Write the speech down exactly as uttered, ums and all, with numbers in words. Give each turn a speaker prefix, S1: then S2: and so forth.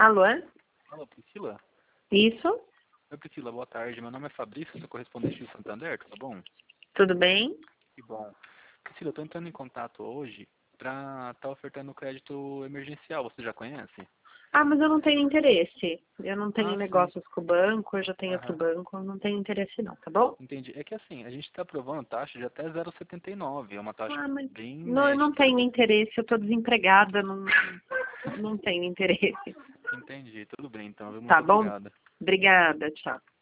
S1: Alô?
S2: Alô, Priscila?
S1: Isso?
S2: Oi, Priscila, boa tarde. Meu nome é Fabrício, sou correspondente do Santander, tá bom?
S1: Tudo bem?
S2: Que bom. Priscila, eu tô entrando em contato hoje pra estar ofertando crédito emergencial, você já conhece?
S1: Ah, mas eu não tenho interesse. Eu não tenho
S2: Ah, sim.
S1: negócios com o banco, eu já tenho outro
S2: Aham.
S1: banco, eu não tenho interesse não, tá bom?
S2: Entendi. É que assim, a gente tá aprovando taxa de até zero vírgula setenta e nove, é uma taxa
S1: Ah, mas
S2: bem
S1: não, eu não
S2: médica.
S1: tenho interesse, eu tô desempregada, não, não tenho interesse.
S2: Entendi, tudo bem então, viu?
S1: Tá
S2: Muito
S1: bom?
S2: obrigado.
S1: Obrigada, tchau.